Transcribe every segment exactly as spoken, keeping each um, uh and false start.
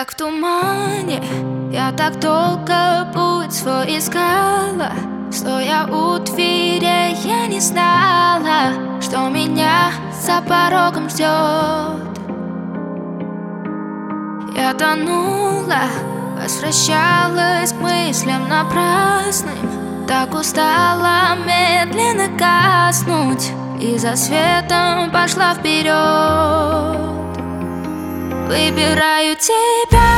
как в тумане. Я так долго путь свой искала, стоя у двери, я не знала, что меня за порогом ждет. Я тонула, возвращалась к мыслям напрасным. Так устала медленно гаснуть, и за светом пошла вперед. Выбираю тебя,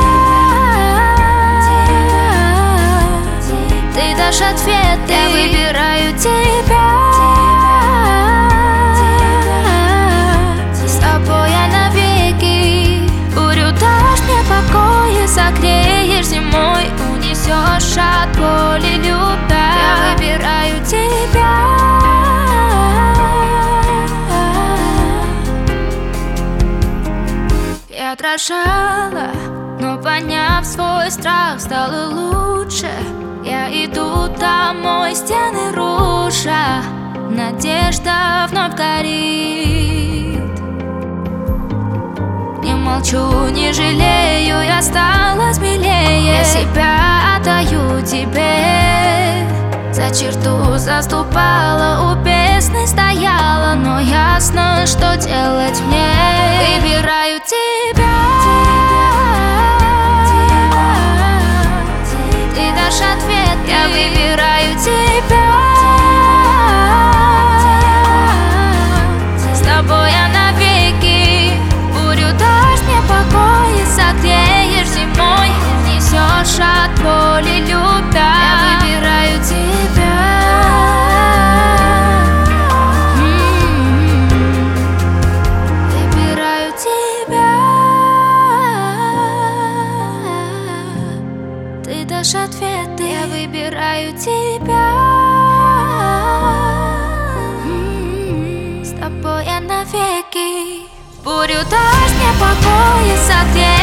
ты дашь ответ, я выбираю тебя. С тобой я навеки. Бурю дашь мне покоя, согреешь зимой, унесешь от боли любя. Я выбираю тебя. Я дрожала, но поняв свой страх, стало лучше. Я иду домой, стены руша, надежда вновь горит. Не молчу, не жалею, я стала смелее. Я себя отдаю тебе. За черту заступала, у бездны стояла, но ясно, что делать мне. Выбираю тебя. Ты дашь ответ, я выбираю тебя. С тобой я навеки. Бурю дашь мне покоя, согреешь зимой, несешь от боли любя. Я выбираю тебя. Выбираю тебя. Ты дашь ответ, я выбираю тебя. С тобой я навеки. Бурю дашь мне покоя, согреешь.